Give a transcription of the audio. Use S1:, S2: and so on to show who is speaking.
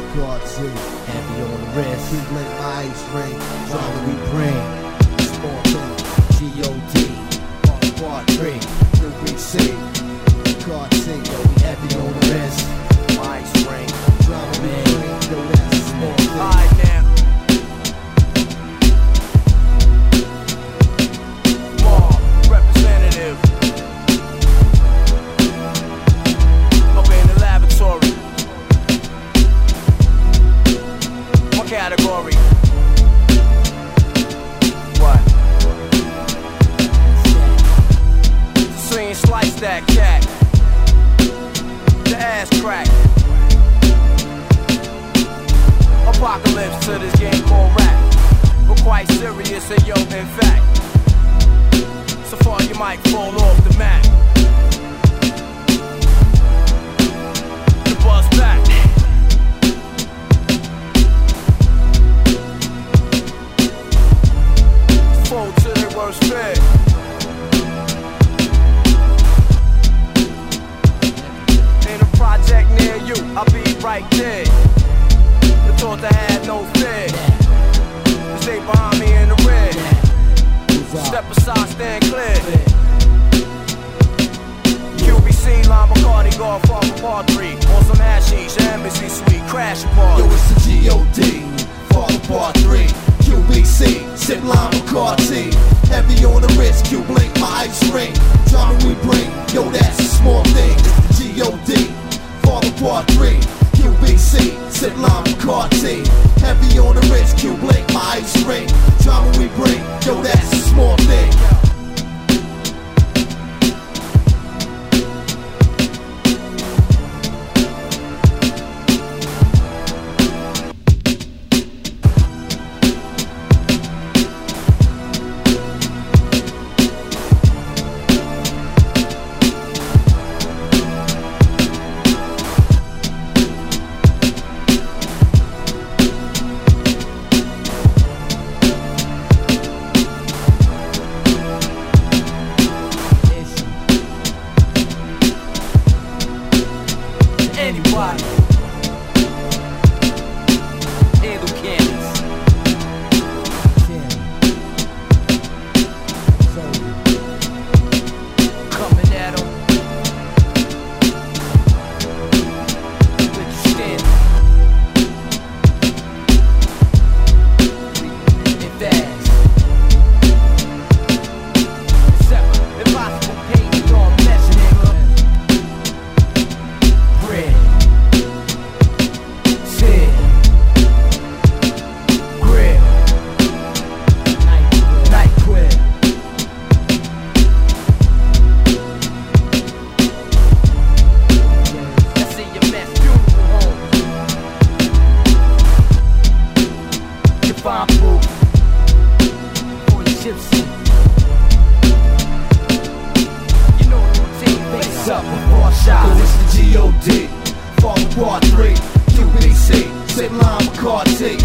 S1: Cartier,
S2: heavy on the wrist.
S1: keep like my ice ring, drama we bring. Small thing,
S2: G.O.D.
S1: part 3, UBC, Cartier,
S2: Yo, we heavy on the wrist.
S3: My ice ring.
S1: drama we bring. Yo, that's a small thing.
S3: Alright now. Law representative. Up in the laboratory. What category? What? So you slice that cat. The ass crack. Apocalypse to this game called rap. But quite serious and yo, in fact. So far you might fall off the map. The buzz back. Fold to their worst fear. In a project near you, I'll be right there. The thought I had no fear. Stay behind me in the rear. Step aside, stand clear. QBC, Lime McCarty, Godfather Part 3. On some hashish, embassy suite, crash party.
S1: Yo, it's the G.O.D. Father Part 3, QBC, Sip Lime McCarty. Heavy on the wrist, Q blink, my ice ring. Drama we bring, yo, that's a small thing. It's the G.O.D. Father Part 3, QBC, Sip Lime McCarty. Heavy on the wrist, Q blink, my ice ring. Drama we bring, yo, that's a small thing.
S3: Anybody. Handle cannons. Coming at 'em. With the stand. And fast. Seven. Impossible pain beyond measure, nigga. Bread. Sin. Grip. Night quit. I see your mess, beautiful home. You find proof for the gypsy. You know the routine, face up before I
S1: Yo,
S3: shot.
S1: it's the G.O.D. Father Part 3, QBC, Sip Lime McCarty.